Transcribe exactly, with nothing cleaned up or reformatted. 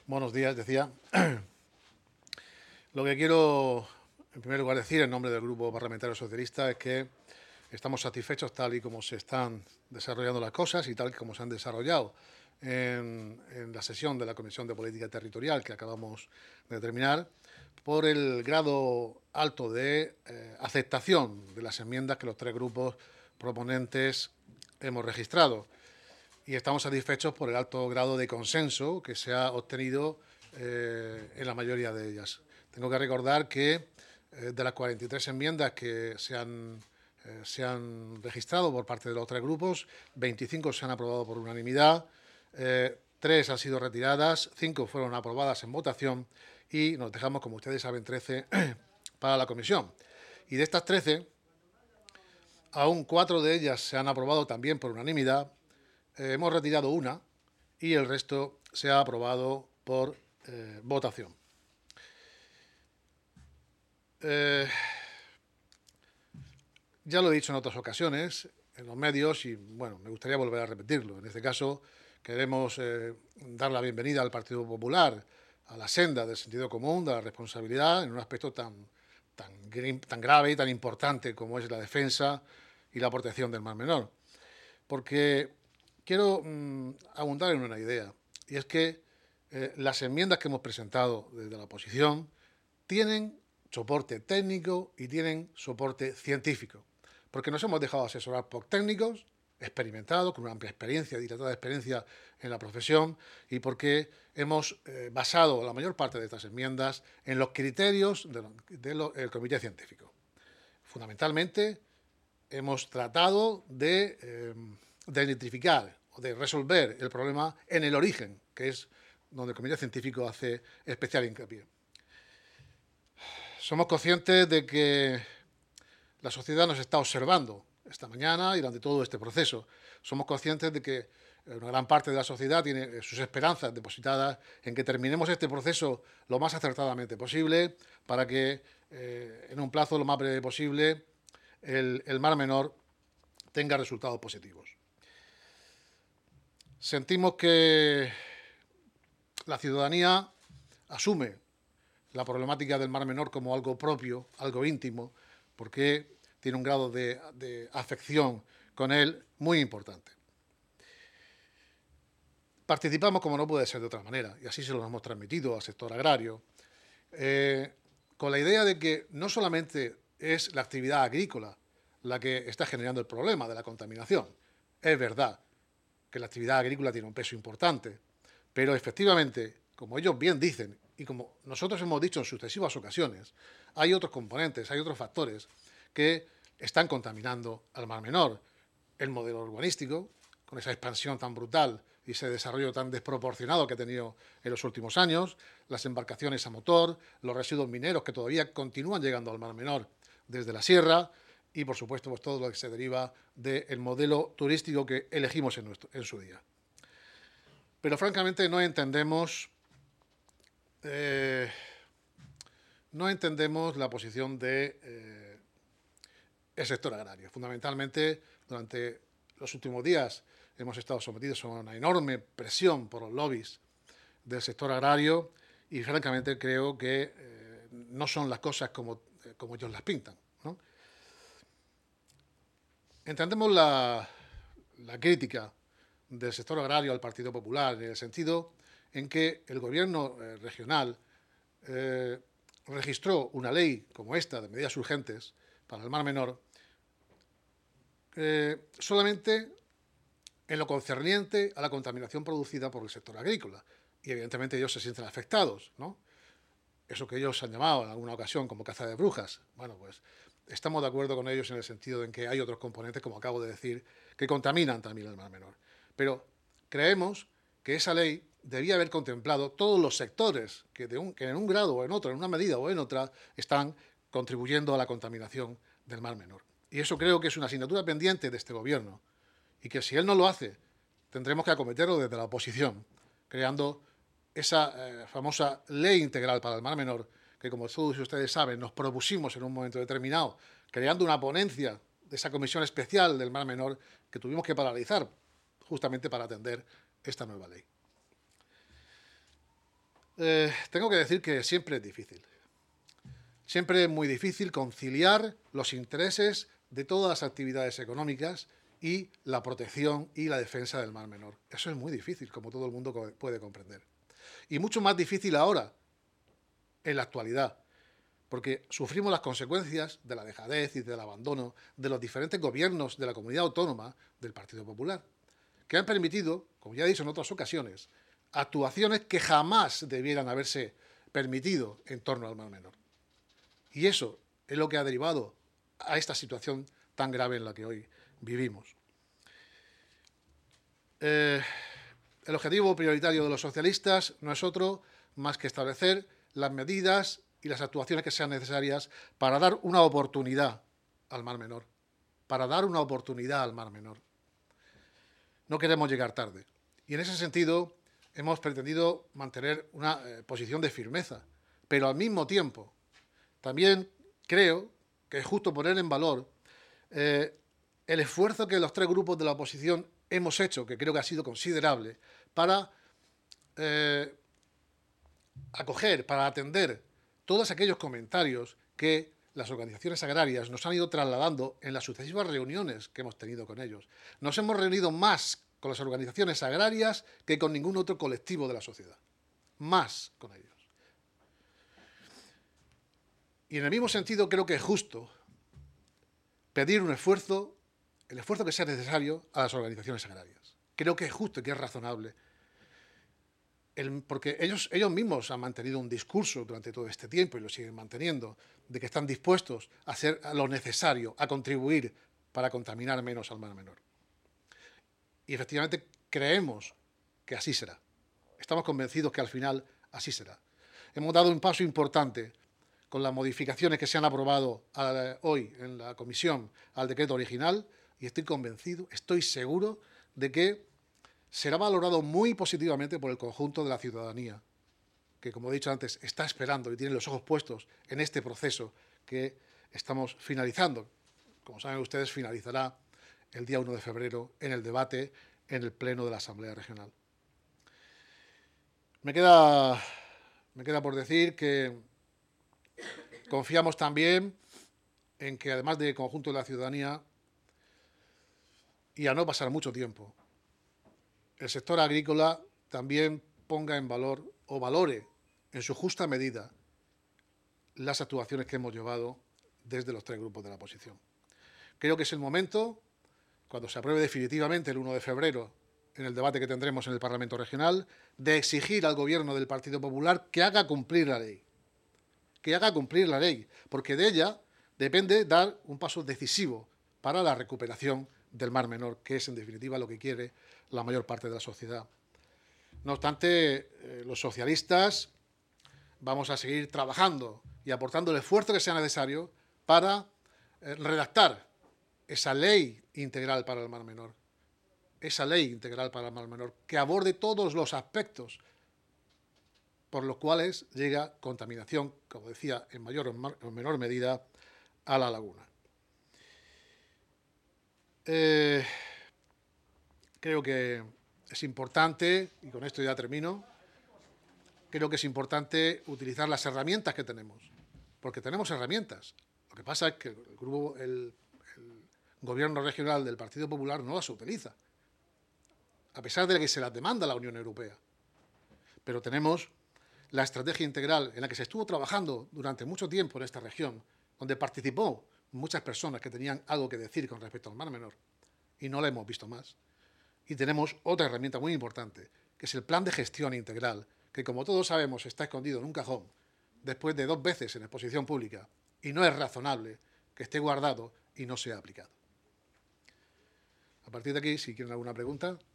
Buenos días, decía. Lo que quiero, en primer lugar, decir en nombre del Grupo Parlamentario Socialista es que estamos satisfechos tal y como se están desarrollando las cosas y tal y como se han desarrollado en, en la sesión de la Comisión de Política Territorial que acabamos de terminar, por el grado alto de eh, aceptación de las enmiendas que los tres grupos proponentes hemos registrado. Y estamos satisfechos por el alto grado de consenso que se ha obtenido eh, en la mayoría de ellas. Tengo que recordar que eh, de las cuarenta y tres enmiendas que se han, eh, se han registrado por parte de los tres grupos, veinticinco se han aprobado por unanimidad, eh, tres han sido retiradas, cinco fueron aprobadas en votación y nos dejamos, como ustedes saben, trece para la comisión. Y de estas trece, aún cuatro de ellas se han aprobado también por unanimidad. Eh, hemos retirado una y el resto se ha aprobado por eh, votación. Eh, ya lo he dicho en otras ocasiones, en los medios, y bueno, me gustaría volver a repetirlo. En este caso, queremos eh, dar la bienvenida al Partido Popular a la senda del sentido común, de la responsabilidad, en un aspecto tan, tan, tan grave y tan importante como es la defensa y la protección del Mar Menor. Porque quiero mmm, abundar en una idea, y es que eh, las enmiendas que hemos presentado desde la oposición tienen soporte técnico y tienen soporte científico, porque nos hemos dejado asesorar por técnicos experimentados, con una amplia experiencia, dilatada experiencia en la profesión, y porque hemos eh, basado la mayor parte de estas enmiendas en los criterios del de lo, de comité científico. Fundamentalmente, hemos tratado de... Eh, de identificar o de resolver el problema en el origen, que es donde el comité científico hace especial hincapié. Somos conscientes de que la sociedad nos está observando esta mañana y durante todo este proceso. Somos conscientes de que una gran parte de la sociedad tiene sus esperanzas depositadas en que terminemos este proceso lo más acertadamente posible para que eh, en un plazo lo más breve posible el, el Mar Menor tenga resultados positivos. Sentimos que la ciudadanía asume la problemática del Mar Menor como algo propio, algo íntimo, porque tiene un grado de, de afección con él muy importante. Participamos, como no puede ser de otra manera, y así se lo hemos transmitido al sector agrario, eh, con la idea de que no solamente es la actividad agrícola la que está generando el problema de la contaminación. Es verdad que la actividad agrícola tiene un peso importante, pero efectivamente, como ellos bien dicen, y como nosotros hemos dicho en sucesivas ocasiones, hay otros componentes, hay otros factores que están contaminando al Mar Menor. El modelo urbanístico, con esa expansión tan brutal y ese desarrollo tan desproporcionado que ha tenido en los últimos años, las embarcaciones a motor, los residuos mineros que todavía continúan llegando al Mar Menor desde la sierra, y, por supuesto, pues todo lo que se deriva del modelo turístico que elegimos en, nuestro, en su día. Pero, francamente, no entendemos, eh, no entendemos la posición del de, eh, sector agrario. Fundamentalmente, durante los últimos días hemos estado sometidos a una enorme presión por los lobbies del sector agrario y, francamente, creo que eh, no son las cosas como, eh, como ellos las pintan, ¿no? Entendemos la, la crítica del sector agrario al Partido Popular en el sentido en que el gobierno eh, regional eh, registró una ley como esta de medidas urgentes para el Mar Menor eh, solamente en lo concerniente a la contaminación producida por el sector agrícola. Y evidentemente ellos se sienten afectados, ¿no? Eso que ellos han llamado en alguna ocasión como caza de brujas. Bueno, pues estamos de acuerdo con ellos en el sentido en que hay otros componentes, como acabo de decir, que contaminan también el Mar Menor. Pero creemos que esa ley debía haber contemplado todos los sectores que, de un, que en un grado o en otro, en una medida o en otra, están contribuyendo a la contaminación del Mar Menor. Y eso creo que es una asignatura pendiente de este gobierno. Y que si él no lo hace, tendremos que acometerlo desde la oposición, creando esa eh, famosa ley integral para el Mar Menor, que como todos ustedes saben, nos propusimos en un momento determinado, creando una ponencia de esa comisión especial del Mar Menor que tuvimos que paralizar justamente para atender esta nueva ley. Eh, tengo que decir que siempre es difícil. Siempre es muy difícil conciliar los intereses de todas las actividades económicas y la protección y la defensa del Mar Menor. Eso es muy difícil, como todo el mundo puede comprender. Y mucho más difícil ahora, en la actualidad, porque sufrimos las consecuencias de la dejadez y del abandono de los diferentes gobiernos de la comunidad autónoma del Partido Popular, que han permitido, como ya he dicho en otras ocasiones, actuaciones que jamás debieran haberse permitido en torno al Mar Menor. Y eso es lo que ha derivado a esta situación tan grave en la que hoy vivimos. Eh, el objetivo prioritario de los socialistas no es otro más que establecer las medidas y las actuaciones que sean necesarias para dar una oportunidad al Mar Menor, para dar una oportunidad al Mar Menor. No queremos llegar tarde. Y en ese sentido hemos pretendido mantener una eh, posición de firmeza, pero al mismo tiempo también creo que es justo poner en valor eh, el esfuerzo que los tres grupos de la oposición hemos hecho, que creo que ha sido considerable, para eh, acoger, para atender todos aquellos comentarios que las organizaciones agrarias nos han ido trasladando en las sucesivas reuniones que hemos tenido con ellos. Nos hemos reunido más con las organizaciones agrarias que con ningún otro colectivo de la sociedad. Más con ellos. Y en el mismo sentido creo que es justo pedir un esfuerzo, el esfuerzo que sea necesario a las organizaciones agrarias. Creo que es justo y que es razonable. El, porque ellos, ellos mismos han mantenido un discurso durante todo este tiempo y lo siguen manteniendo, de que están dispuestos a hacer lo necesario, a contribuir para contaminar menos al Mar Menor. Y efectivamente creemos que así será. Estamos convencidos que al final así será. Hemos dado un paso importante con las modificaciones que se han aprobado hoy en la comisión al decreto original y estoy convencido, estoy seguro de que será valorado muy positivamente por el conjunto de la ciudadanía, que, como he dicho antes, está esperando y tiene los ojos puestos en este proceso que estamos finalizando. Como saben ustedes, finalizará el día uno de febrero en el debate en el Pleno de la Asamblea Regional. Me queda, me queda por decir que confiamos también en que, además del conjunto de la ciudadanía, y a no pasar mucho tiempo, el sector agrícola también ponga en valor o valore en su justa medida las actuaciones que hemos llevado desde los tres grupos de la oposición. Creo que es el momento, cuando se apruebe definitivamente el uno de febrero en el debate que tendremos en el Parlamento Regional, de exigir al Gobierno del Partido Popular que haga cumplir la ley. Que haga cumplir la ley, porque de ella depende dar un paso decisivo para la recuperación del Mar Menor, que es en definitiva lo que quiere la mayor parte de la sociedad. No obstante, eh, los socialistas vamos a seguir trabajando y aportando el esfuerzo que sea necesario para eh, redactar esa ley integral para el Mar Menor, esa ley integral para el Mar Menor, que aborde todos los aspectos por los cuales llega contaminación, como decía, en mayor o menor medida, a la laguna. Eh, creo que es importante, y con esto ya termino, creo que es importante utilizar las herramientas que tenemos, porque tenemos herramientas. Lo que pasa es que el, grupo, el, el gobierno regional del Partido Popular no las utiliza, a pesar de que se las demanda la Unión Europea. Pero tenemos la estrategia integral en la que se estuvo trabajando durante mucho tiempo en esta región, donde participó muchas personas que tenían algo que decir con respecto al Mar Menor, y no la hemos visto más. Y tenemos otra herramienta muy importante, que es el plan de gestión integral, que como todos sabemos está escondido en un cajón, después de dos veces en exposición pública, y no es razonable que esté guardado y no sea aplicado. A partir de aquí, si quieren alguna pregunta...